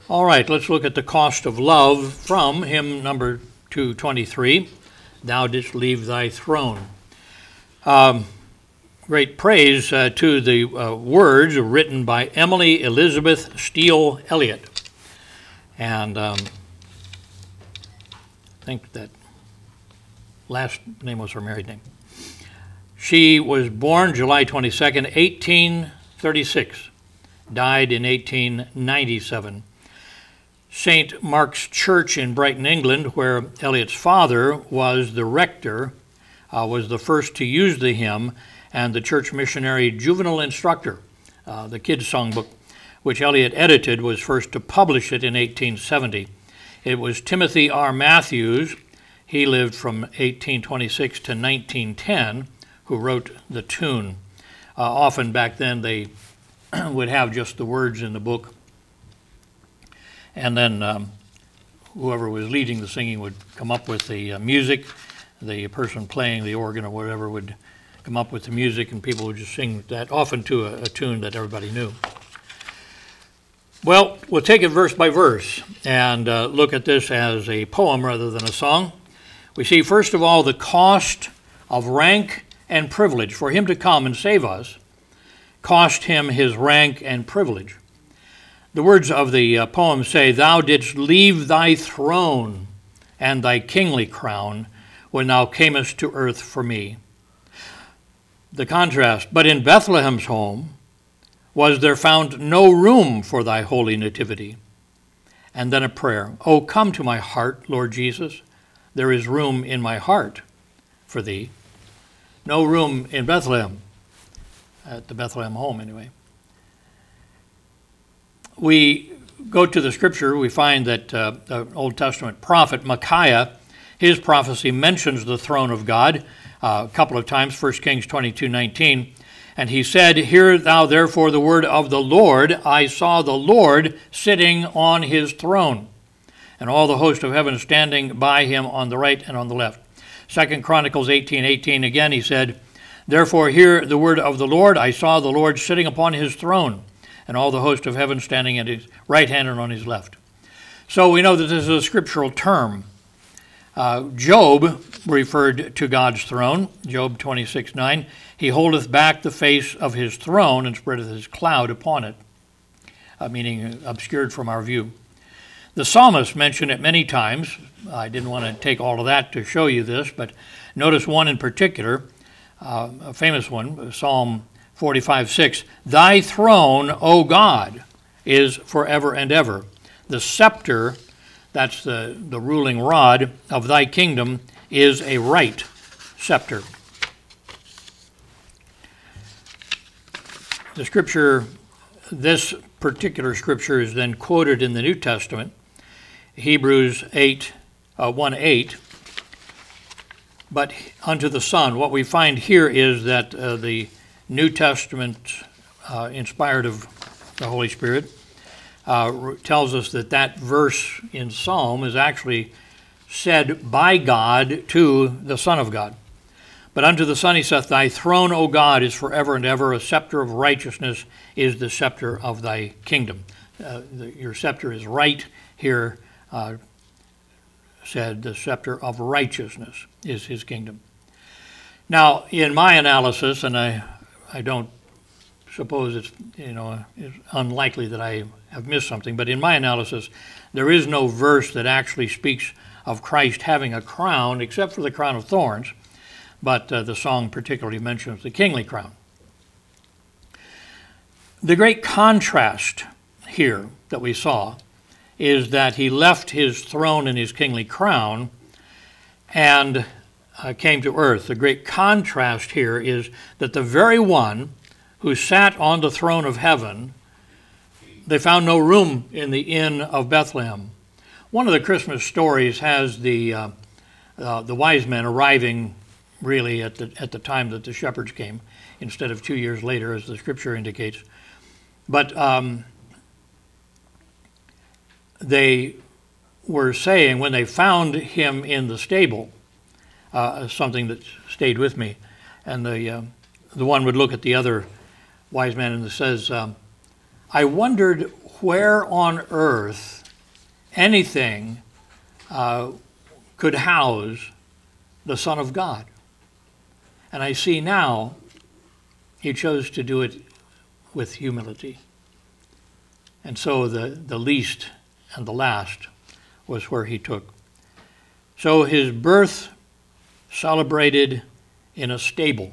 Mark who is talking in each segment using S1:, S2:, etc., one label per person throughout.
S1: All right, let's look at the cost of love from hymn number 223, Thou Didst Leave Thy Throne. Great praise to the words written by Emily Elizabeth Steele Elliott. And I think that last name was her married name. She was born July 22nd, 1836, died in 1897. St. Mark's Church in Brighton, England, where Elliott's father was the rector, was the first to use the hymn, and the church missionary Juvenile Instructor, the kids' songbook, which Elliott edited, was first to publish it in 1870. It was Timothy R. Matthews, he lived from 1826 to 1910, who wrote the tune. Often back then they would have just the words in the book, and then whoever was leading the singing would come up with the music. The person playing the organ or whatever would come up with the music, and people would just sing that, often to a tune that everybody knew. Well, we'll take it verse by verse and look at this as a poem rather than a song. We see, first of all, the cost of rank and privilege. For him to come and save us cost him his rank and privilege. The words of the poem say, Thou didst leave thy throne and thy kingly crown when thou camest to earth for me. The contrast, but in Bethlehem's home was there found no room for thy holy nativity. And then a prayer, O come to my heart, Lord Jesus, there is room in my heart for thee. No room in Bethlehem, at the Bethlehem home anyway. We go to the scripture, we find that the Old Testament prophet Micaiah, his prophecy mentions the throne of God a couple of times, 1 Kings 22:19. And he said, Hear thou therefore the word of the Lord. I saw the Lord sitting on his throne, and all the host of heaven standing by him on the right and on the left. 2 Chronicles 18:18 again he said, Therefore hear the word of the Lord. I saw the Lord sitting upon his throne, and all the host of heaven standing at his right hand and on his left. So we know that this is a scriptural term. Job referred to God's throne, Job 26:9. He holdeth back the face of his throne and spreadeth his cloud upon it, meaning obscured from our view. The psalmist mentioned it many times. I didn't want to take all of that to show you this, but notice one in particular, a famous one, Psalm 45:6. Thy throne, O God, is forever and ever. The scepter, that's the ruling rod of thy kingdom, is a right scepter. The scripture, this particular scripture is then quoted in the New Testament, Hebrews 1:8. But unto the Son, what we find here is that the New Testament, inspired of the Holy Spirit, tells us that that verse in Psalm is actually said by God to the Son of God. But unto the Son he saith, Thy throne, O God, is forever and ever. A scepter of righteousness is the scepter of thy kingdom. Your scepter is right here, said the scepter of righteousness is his kingdom. Now, in my analysis, and I don't suppose it's unlikely that I have missed something, but in my analysis, there is no verse that actually speaks of Christ having a crown, except for the crown of thorns, but the song particularly mentions the kingly crown. The great contrast here that we saw is that he left his throne and his kingly crown and came to earth. The great contrast here is that the very one who sat on the throne of heaven, they found no room in the inn of Bethlehem. One of the Christmas stories has the wise men arriving really at the time that the shepherds came, instead of 2 years later, as the scripture indicates. But they were saying, when they found him in the stable, something that stayed with me, and the one would look at the other wise man and says, I wondered where on earth anything could house the Son of God. And I see now he chose to do it with humility. And so the least and the last was where he took. So his birth celebrated in a stable.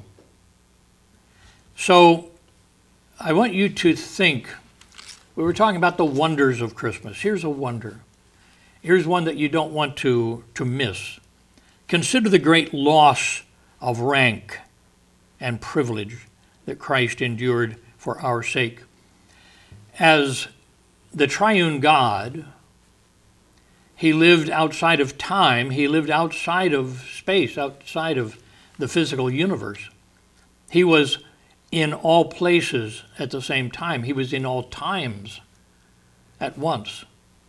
S1: So I want you to think, we were talking about the wonders of Christmas. Here's a wonder. Here's one that you don't want to miss. Consider the great loss of rank and privilege that Christ endured for our sake. As the triune God, he lived outside of time, he lived outside of space, outside of the physical universe. He was in all places at the same time. He was in all times at once.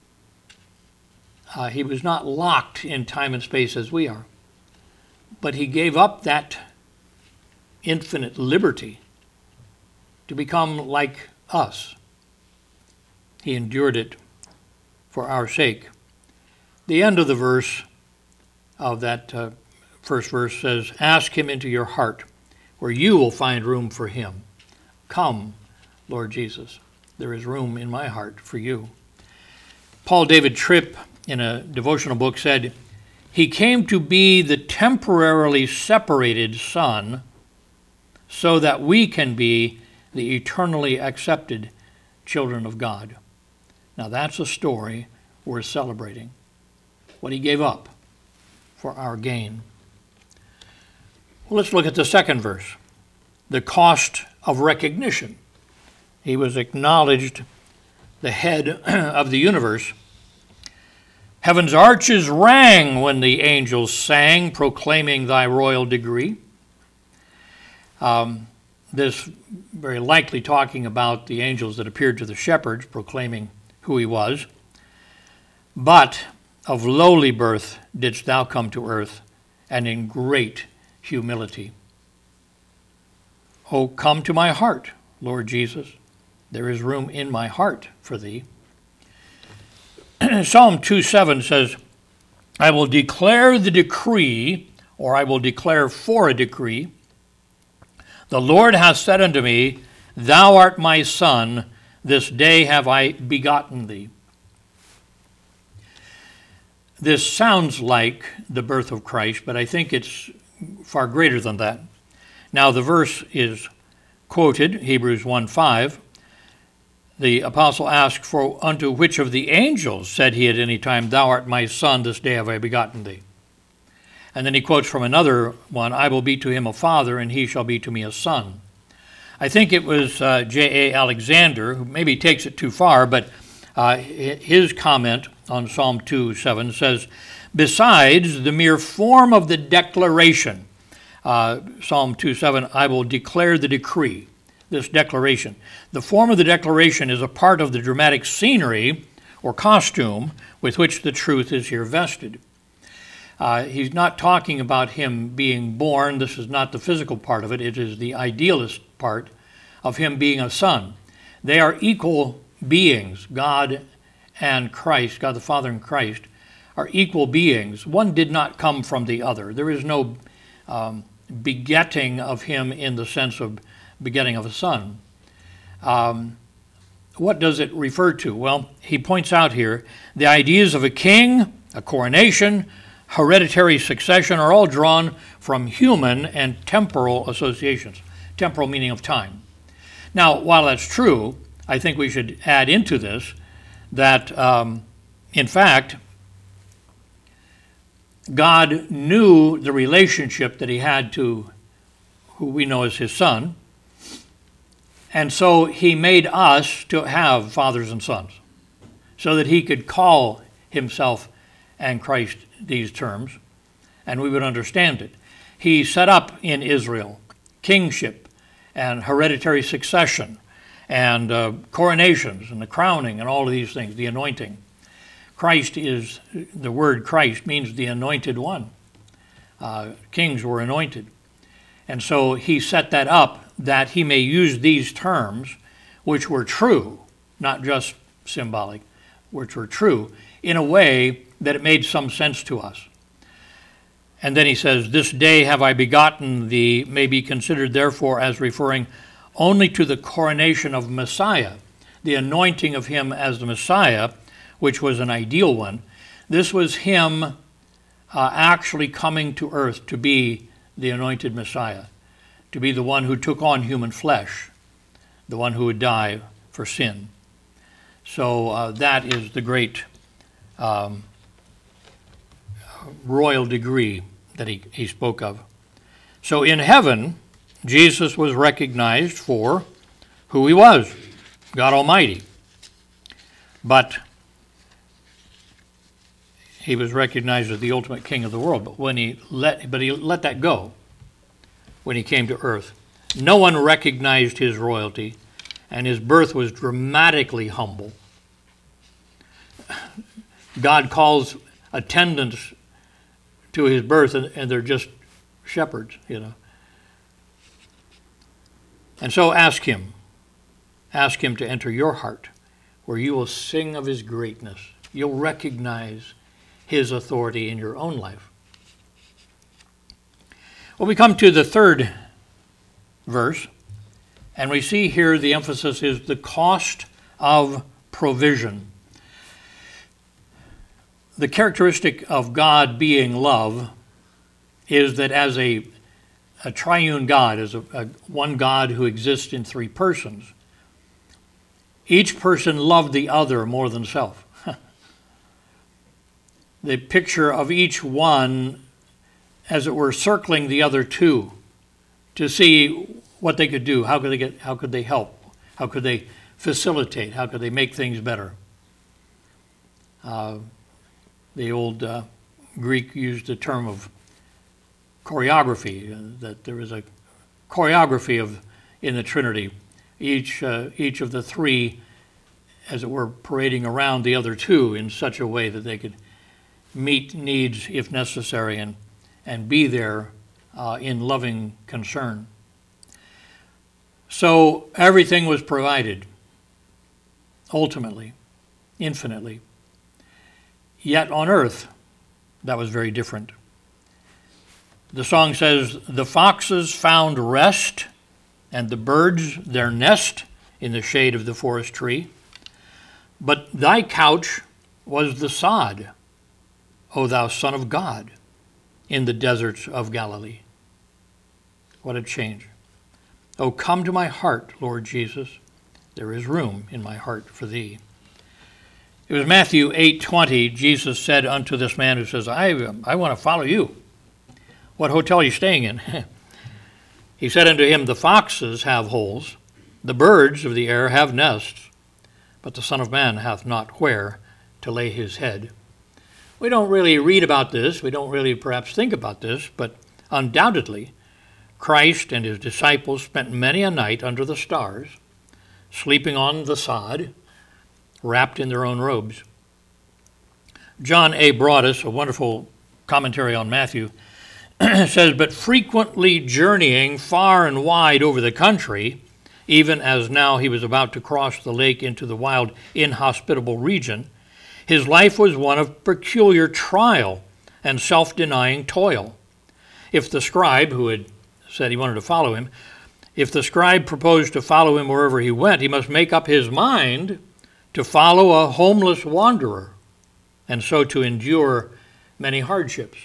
S1: He was not locked in time and space as we are. But he gave up that infinite liberty to become like us. He endured it for our sake. The end of the verse, of that first verse, says, "Ask him into your heart, where you will find room for him. Come, Lord Jesus. There is room in my heart for you." Paul David Tripp, in a devotional book, said, "He came to be the temporarily separated Son so that we can be the eternally accepted children of God." Now that's a story worth celebrating. What he gave up for our gain. Well, let's look at the second verse. The cost of recognition. He was acknowledged the head of the universe. Heaven's arches rang when the angels sang, proclaiming thy royal degree. This very likely talking about the angels that appeared to the shepherds, proclaiming who he was. But of lowly birth didst thou come to earth, and in great humility. Oh, come to my heart, Lord Jesus. There is room in my heart for thee. Psalm 2:7 says, "I will declare the decree," or I will declare for a decree. "The Lord hath said unto me, Thou art my son, this day have I begotten thee." This sounds like the birth of Christ, but I think it's far greater than that. Now the verse is quoted, Hebrews 1:5. The apostle asked, "For unto which of the angels said he at any time, Thou art my son, this day have I begotten thee?" And then he quotes from another one, "I will be to him a father, and he shall be to me a son." I think it was J.A. Alexander, who maybe takes it too far, but his comment on Psalm 2:7 says, "Besides the mere form of the declaration," Psalm 2:7, "I will declare the decree," this declaration. The form of the declaration is a part of the dramatic scenery or costume with which the truth is here vested. He's not talking about him being born. This is not the physical part of it. It is the idealist part of him being a son. They are equal beings. God and Christ, God the Father and Christ, are equal beings. One did not come from the other. There is no begetting of him in the sense of begetting of a son. What does it refer to? Well, he points out here the ideas of a king, a coronation, hereditary succession are all drawn from human and temporal associations, temporal meaning of time. Now, while that's true, I think we should add into this that, in fact, God knew the relationship that he had to who we know as his son, and so he made us to have fathers and sons so that he could call himself and Christ these terms, and we would understand it. He set up in Israel kingship and hereditary succession and coronations and the crowning and all of these things, the anointing. Christ is, the word Christ means the anointed one. Kings were anointed. And so he set that up that he may use these terms, which were true, not just symbolic, which were true, in a way that it made some sense to us. And then he says, this day have I begotten thee, may be considered therefore as referring only to the coronation of Messiah, the anointing of him as the Messiah, which was an ideal one. This was him actually coming to earth to be the anointed Messiah, to be the one who took on human flesh, the one who would die for sin. So that is the great royal degree that he spoke of. So in heaven, Jesus was recognized for who he was, God Almighty. But he was recognized as the ultimate king of the world. But he let that go when he came to earth. No one recognized his royalty, and his birth was dramatically humble. God calls attendants to his birth, and they're just shepherds, And so ask him to enter your heart, where you will sing of his greatness. You'll recognize his authority in your own life. Well, we come to the third verse, and we see here the emphasis is the cost of provision. The characteristic of God being love is that as a triune God, as a one God who exists in three persons, each person loved the other more than self. The picture of each one, as it were, circling the other two to see what they could do, how could they help, how could they facilitate, how could they make things better. The old Greek used the term of choreography, that there is a choreography in the Trinity. Each of the three, as it were, parading around the other two in such a way that they could meet needs if necessary and be there in loving concern. So everything was provided, ultimately, infinitely. Yet on earth, that was very different. The song says, the foxes found rest, and the birds their nest in the shade of the forest tree. But thy couch was the sod, O thou Son of God, in the deserts of Galilee. What a change. Oh, come to my heart, Lord Jesus. There is room in my heart for thee. It was Matthew 8:20. Jesus said unto this man who says, I want to follow you. What hotel are you staying in? He said unto him, the foxes have holes, the birds of the air have nests, but the Son of Man hath not where to lay his head. We don't really read about this. We don't really perhaps think about this, but undoubtedly, Christ and his disciples spent many a night under the stars, sleeping on the sod, wrapped in their own robes. John A. Broadus, a wonderful commentary on Matthew, says, but frequently journeying far and wide over the country, even as now he was about to cross the lake into the wild, inhospitable region, his life was one of peculiar trial and self-denying toil. If the scribe, who had said he wanted to follow him, if the scribe proposed to follow him wherever he went, he must make up his mind to follow a homeless wanderer, and so to endure many hardships.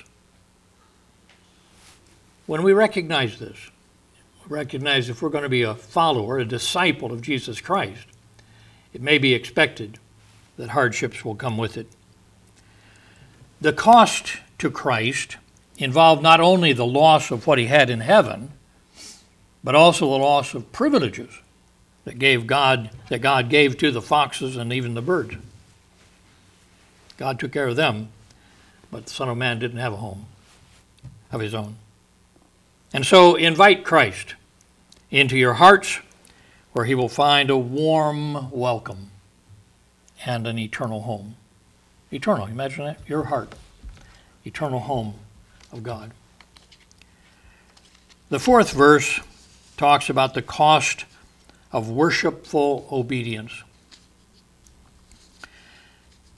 S1: When we recognize this, recognize if we're going to be a follower, a disciple of Jesus Christ, it may be expected that hardships will come with it. The cost to Christ involved not only the loss of what he had in heaven, but also the loss of privileges that God gave to the foxes and even the birds. God took care of them, but the Son of Man didn't have a home of his own. And so invite Christ into your hearts, where he will find a warm welcome and an eternal home. Eternal, imagine that, your heart, eternal home of God. The fourth verse talks about the cost of worshipful obedience.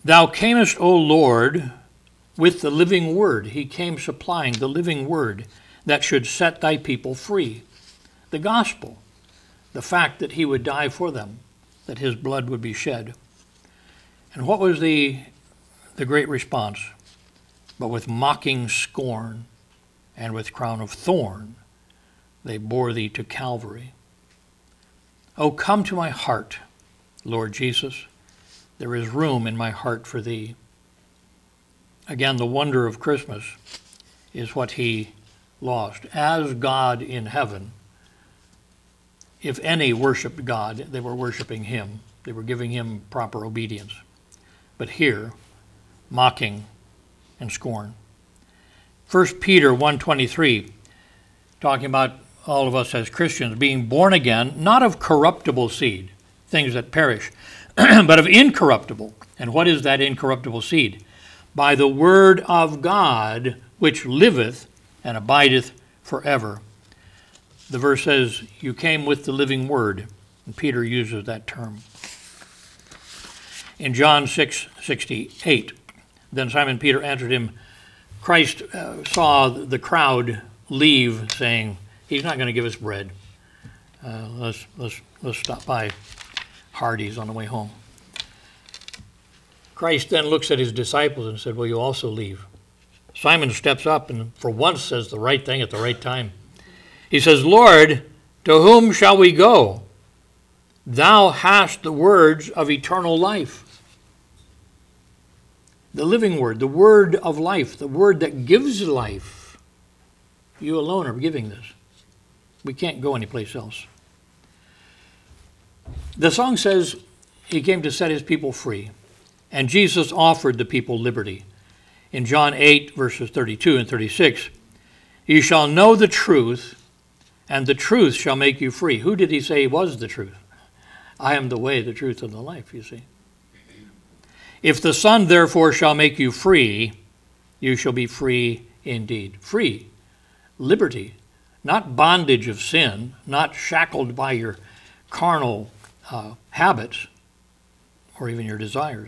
S1: Thou camest, O Lord, with the living word. He came supplying the living word that should set thy people free. The gospel, the fact that he would die for them, that his blood would be shed. And what was the great response? But with mocking scorn and with crown of thorn, they bore thee to Calvary. Oh, come to my heart, Lord Jesus. There is room in my heart for thee. Again, the wonder of Christmas is what he lost. As God in heaven, if any worshiped God, they were worshiping him. They were giving him proper obedience. But here, mocking and scorn. 1 Peter 1:23, talking about all of us as Christians being born again, not of corruptible seed, things that perish, but of incorruptible. And what is that incorruptible seed? By the word of God, which liveth and abideth forever. The verse says, you came with the living word. And Peter uses that term. In John 6:68, then Simon Peter answered him, Christ saw the crowd leave, saying, he's not going to give us bread. Let's stop by Hardee's on the way home. Christ then looks at his disciples and said, will you also leave? Simon steps up and for once says the right thing at the right time. He says, Lord, to whom shall we go? Thou hast the words of eternal life. The living word, the word of life, the word that gives life. You alone are giving this. We can't go anyplace else. The song says he came to set his people free, and Jesus offered the people liberty. In John 8, verses 32 and 36, you shall know the truth, and the truth shall make you free. Who did he say was the truth? I am the way, the truth, and the life, you see. If the Son therefore shall make you free, you shall be free indeed. Free, liberty, not bondage of sin, not shackled by your carnal habits or even your desires.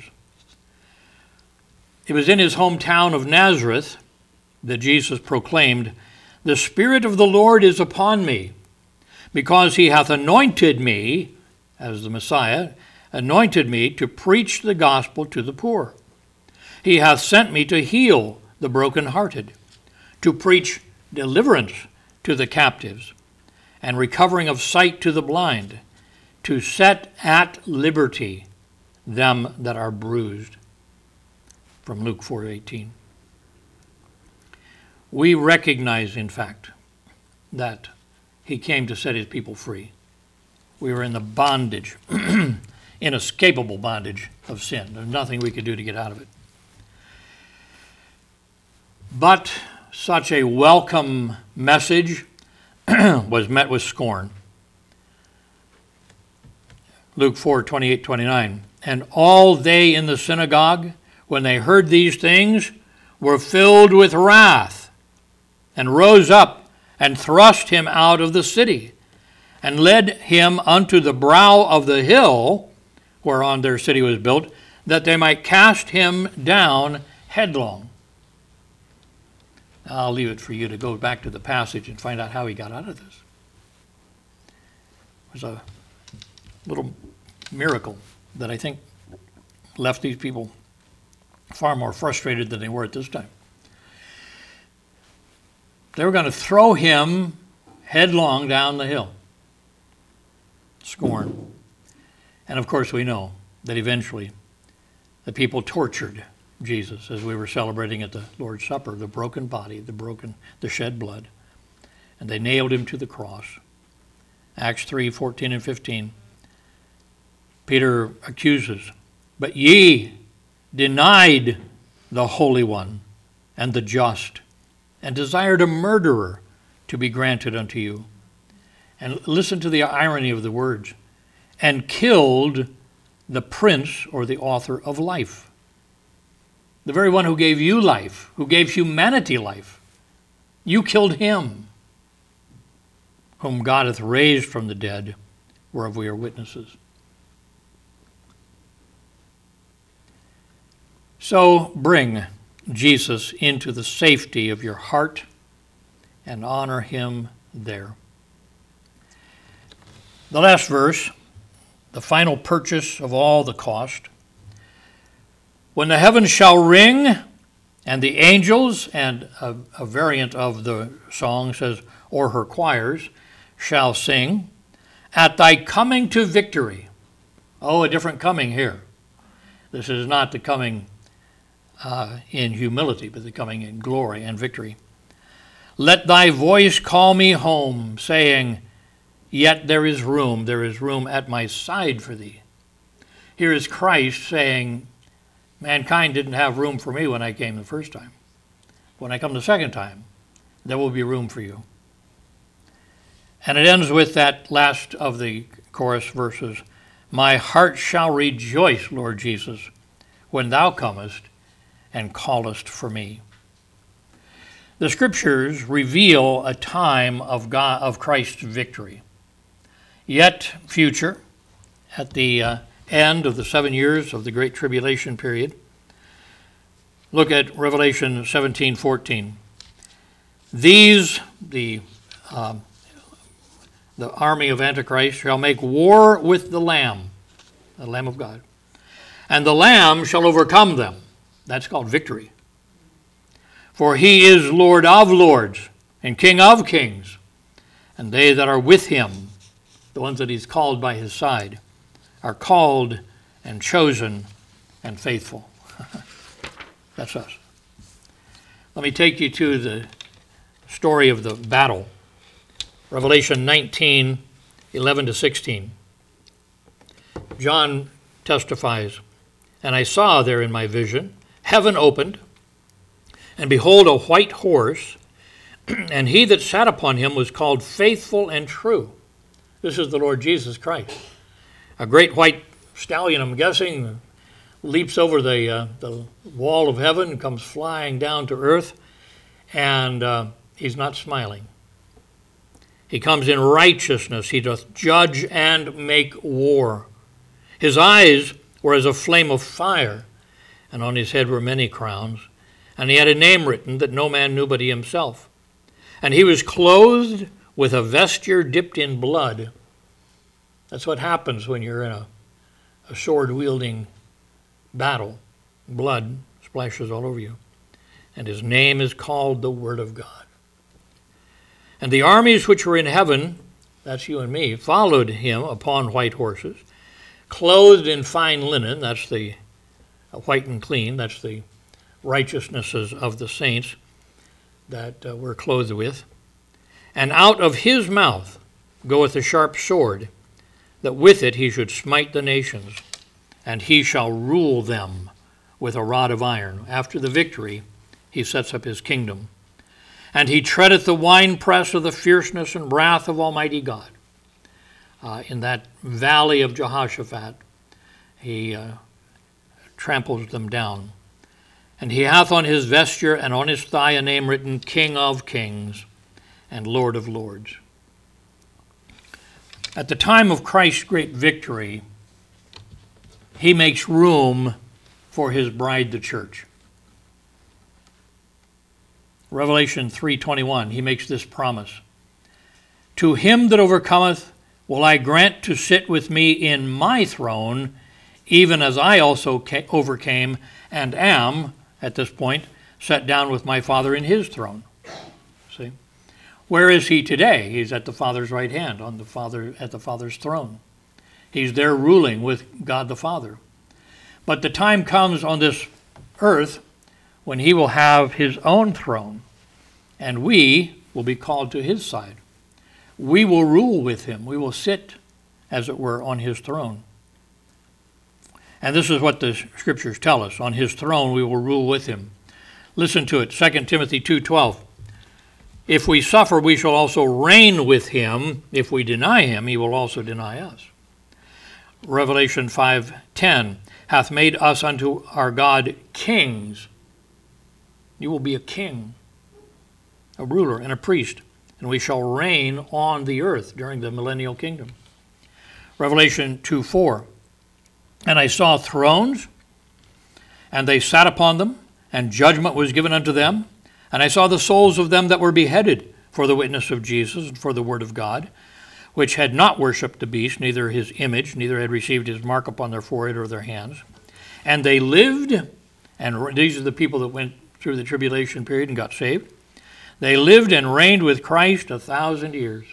S1: It was in his hometown of Nazareth that Jesus proclaimed, the Spirit of the Lord is upon me, because he hath anointed me, as the Messiah, anointed me to preach the gospel to the poor. He hath sent me to heal the brokenhearted, to preach deliverance to the captives, and recovering of sight to the blind, to set at liberty them that are bruised. From Luke 4:18. We recognize, in fact, that he came to set his people free. We were in the bondage, inescapable bondage of sin. There's nothing we could do to get out of it. But such a welcome message was met with scorn. Luke 4:28-29. And all they in the synagogue, when they heard these things, were filled with wrath, and rose up and thrust him out of the city, and led him unto the brow of the hill whereon their city was built, that they might cast him down headlong. I'll leave it for you to go back to the passage and find out how he got out of this. It was a little miracle that I think left these people far more frustrated than they were at this time. They were going to throw him headlong down the hill. Scorn. And of course we know that eventually the people tortured Jesus as we were celebrating at the Lord's Supper, the broken body, the shed blood. And they nailed him to the cross. Acts 3:14 and 15. Peter accuses, but ye denied the Holy One and the just, and desired a murderer to be granted unto you. And listen to the irony of the words. And killed the prince or the author of life. The very one who gave you life, who gave humanity life. You killed him, whom God hath raised from the dead, whereof we are witnesses. So bring Jesus into the safety of your heart and honor him there. The last verse, the final purchase of all the cost. When the heavens shall ring, and the angels, and a variant of the song says, or her choirs, shall sing, at thy coming to victory. Oh, a different coming here. This is not the coming in humility, but the coming in glory and victory. Let thy voice call me home, saying, yet there is room at my side for thee. Here is Christ saying, mankind didn't have room for me when I came the first time. When I come the second time, there will be room for you. And it ends with that last of the chorus verses, my heart shall rejoice, Lord Jesus, when thou comest and callest for me. The scriptures reveal a time of Christ's victory, yet future, at the end of the 7 years of the Great Tribulation period. Look at Revelation 17:14. These, the army of Antichrist, shall make war with the Lamb of God, and the Lamb shall overcome them. That's called victory. For he is Lord of lords and King of kings, and they that are with him, the ones that he's called by his side, are called and chosen and faithful. That's us. Let me take you to the story of the battle. Revelation 19:11-16. John testifies, and I saw there in my vision, heaven opened, and behold, a white horse, and he that sat upon him was called Faithful and True. This is the Lord Jesus Christ. A great white stallion, I'm guessing, leaps over the wall of heaven, comes flying down to earth, and he's not smiling. He comes in righteousness. He doth judge and make war. His eyes were as a flame of fire, and on his head were many crowns. And he had a name written that no man knew but he himself. And he was clothed with a vesture dipped in blood. That's what happens when you're in a sword-wielding battle. Blood splashes all over you. And his name is called the Word of God. And the armies which were in heaven, that's you and me, followed him upon white horses, clothed in fine linen, that's the white and clean, that's the righteousnesses of the saints that we're clothed with. And out of his mouth goeth a sharp sword, that with it he should smite the nations, and he shall rule them with a rod of iron. After the victory, he sets up his kingdom. And he treadeth the winepress of the fierceness and wrath of Almighty God. In that valley of Jehoshaphat, he tramples them down. And he hath on his vesture and on his thigh a name written, King of Kings and Lord of Lords. At the time of Christ's great victory, he makes room for his bride, the church. Revelation 3:21, he makes this promise. To him that overcometh will I grant to sit with me in my throne, even as I also overcame and am, at this point, sat down with my Father in his throne. See? Where is he today? He's at the Father's right hand, at the Father's throne. He's there ruling with God the Father. But the time comes on this earth when he will have his own throne, and we will be called to his side. We will rule with him. We will sit, as it were, on his throne. And this is what the scriptures tell us. On his throne we will rule with him. Listen to it, 2 Timothy 2:12. If we suffer, we shall also reign with him. If we deny him, he will also deny us. Revelation 5:10 hath made us unto our God kings. You will be a king, a ruler, and a priest, and we shall reign on the earth during the millennial kingdom. Revelation 2:4. And I saw thrones, And they sat upon them, and judgment was given unto them. And I saw the souls of them that were beheaded for the witness of Jesus and for the word of God, which had not worshipped the beast, neither his image, neither had received his mark upon their forehead or their hands. And they lived, and these are the people that went through the tribulation period and got saved. They lived and reigned with Christ 1,000 years.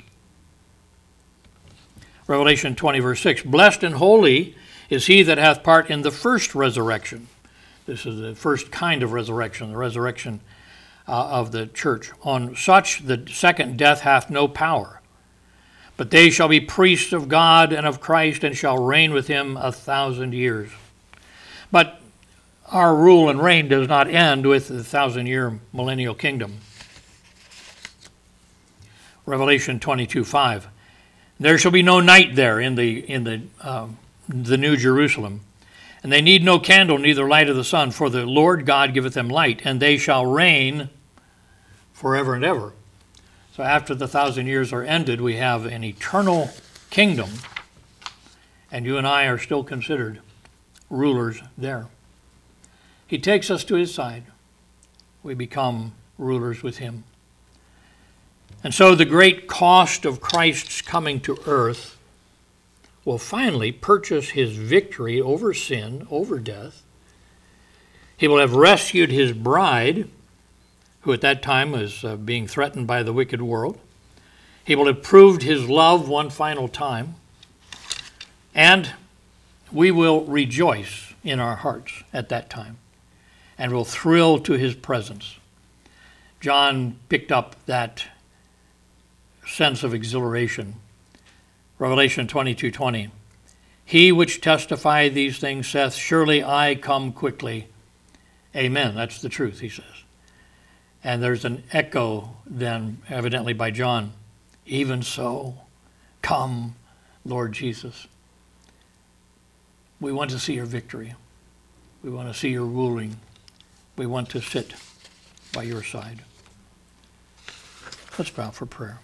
S1: Revelation 20, verse 6, blessed and holy is he that hath part in the first resurrection. This is the first kind of resurrection, the resurrection of the church. On such the second death hath no power. But they shall be priests of God and of Christ, and shall reign with him 1,000 years. But our rule and reign does not end with the 1,000-year millennial kingdom. Revelation 22:5. There shall be no night there in the New Jerusalem. And they need no candle, neither light of the sun, for the Lord God giveth them light, and they shall reign forever and ever. So after the 1,000 years are ended, we have an eternal kingdom, and you and I are still considered rulers there. He takes us to his side. We become rulers with him. And so the great cost of Christ's coming to earth will finally purchase his victory over sin, over death. He will have rescued his bride, who at that time was being threatened by the wicked world. He will have proved his love one final time. And we will rejoice in our hearts at that time and will thrill to his presence. John picked up that sense of exhilaration. Revelation 22:20. He which testifieth these things saith, surely I come quickly. Amen. That's the truth, he says. And there's an echo then, evidently by John. Even so, come, Lord Jesus. We want to see your victory. We want to see your ruling. We want to sit by your side. Let's bow for prayer.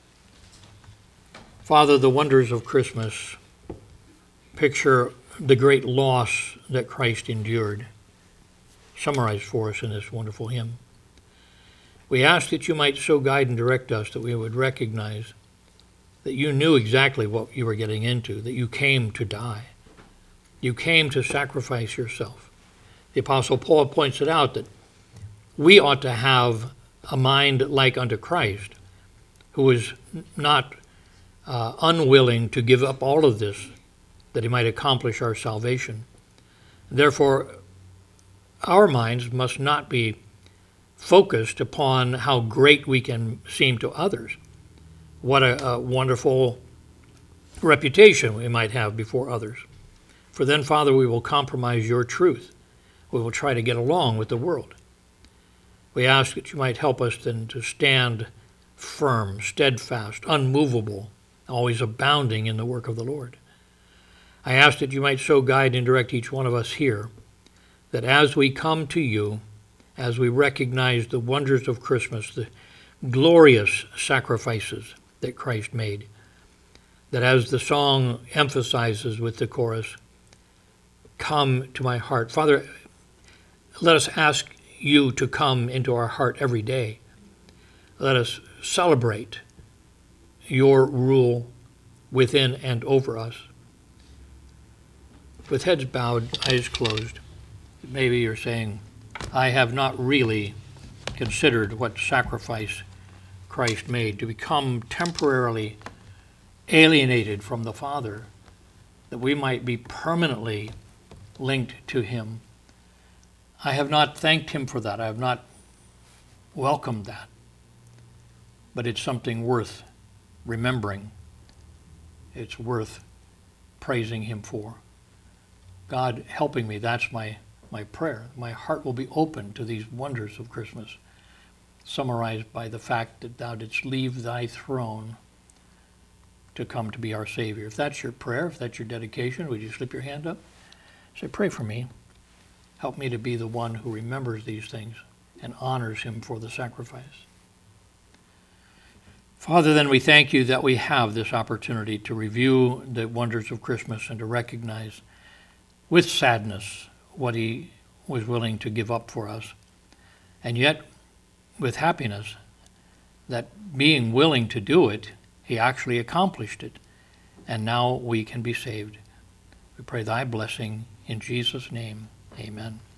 S1: Father, the wonders of Christmas picture the great loss that Christ endured, summarized for us in this wonderful hymn. We ask that you might so guide and direct us that we would recognize that you knew exactly what you were getting into, that you came to die. You came to sacrifice yourself. The Apostle Paul points it out that we ought to have a mind like unto Christ, who was not unwilling to give up all of this that he might accomplish our salvation. Therefore, our minds must not be focused upon how great we can seem to others. What a wonderful reputation we might have before others. For then, Father, we will compromise your truth. We will try to get along with the world. We ask that you might help us then to stand firm, steadfast, unmovable, always abounding in the work of the Lord. I ask that you might so guide and direct each one of us here, that as we come to you, as we recognize the wonders of Christmas, the glorious sacrifices that Christ made, that as the song emphasizes with the chorus, come to my heart. Father, let us ask you to come into our heart every day. Let us celebrate your rule within and over us. With heads bowed, eyes closed, maybe you're saying, I have not really considered what sacrifice Christ made to become temporarily alienated from the Father, that we might be permanently linked to him. I have not thanked him for that. I have not welcomed that. But it's something worth remembering. It's worth praising him for. God helping me, that's my prayer. My heart will be open to these wonders of Christmas, summarized by the fact that thou didst leave thy throne to come to be our Savior. If that's your prayer, if that's your dedication, would you slip your hand up? Say, pray for me. Help me to be the one who remembers these things and honors him for the sacrifice. Father, then we thank you that we have this opportunity to review the wonders of Christmas and to recognize with sadness what he was willing to give up for us. And yet, with happiness, that being willing to do it, he actually accomplished it. And now we can be saved. We pray thy blessing in Jesus' name. Amen.